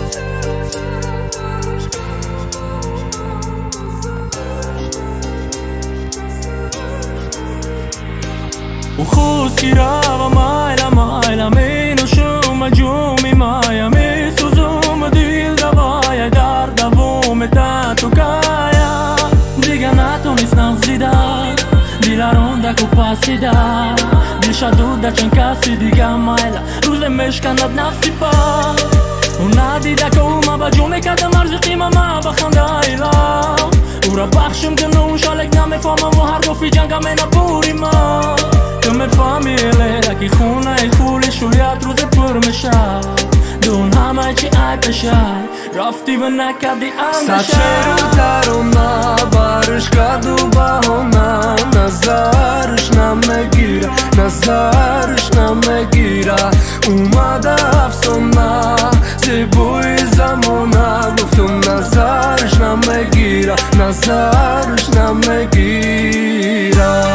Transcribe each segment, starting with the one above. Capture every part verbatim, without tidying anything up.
وخوسكيرا ومايلا مايلا مینو شوم جومی مایا می سوزوم دیل دوای در دوم تاتو کایا دیگه نتونستم زیدن دیلارون دکو پاسیدن دیشا دودا چند کسی دیگه مایلا روز مشکند نفسی با اونا دیده که اوما با جو میکردم ارزی قیمه ما بخنده ایلام او را بخشم که نون شالک نمیفهمم و هر دو فی جنگم اینا بوری ما تو میفهمیله که خونه خولی شویت روز پر میشه دون همه چی عیب بشه رفتی و نکردی اندشه سچه ترونا بارش کدو بهونه نظرش نمیگیره نظرش نمیگیره اومده افسونه زیبوی زمونه گفتم نظرش نمیگیره نظرش نمیگیره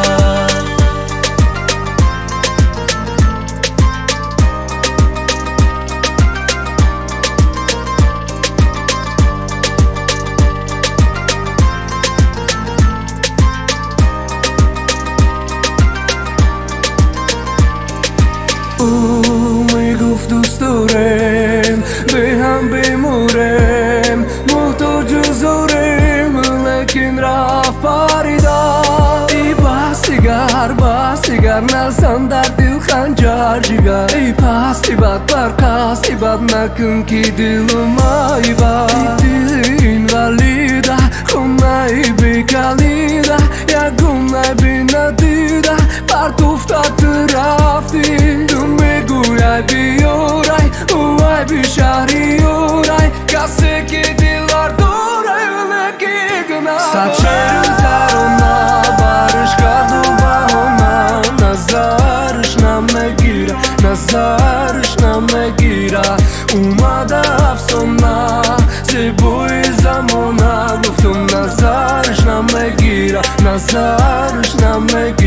او میگفت دوست دارم به هم بمورم محتاج زورم لیکن رفت پریدم ای بستیگر بستیگر نلسن در دل خنجر جگر ای پستی بد برکستی بد نکن که دلم ای بد دل اینولیده خونه ای بکلیده یگونه بی ندیده پرت افتاد رفتی تو میگوی بیورای اوای بی شهریورای کسی که دلار دورای ولکی گناه سچه ترونا بارش کدو بهونه نظرش نمیگیره نظرش نمیگیره اومده افسونه زیبوی زمونه گفتم نظرش نمیگیره نظرش نمیگیره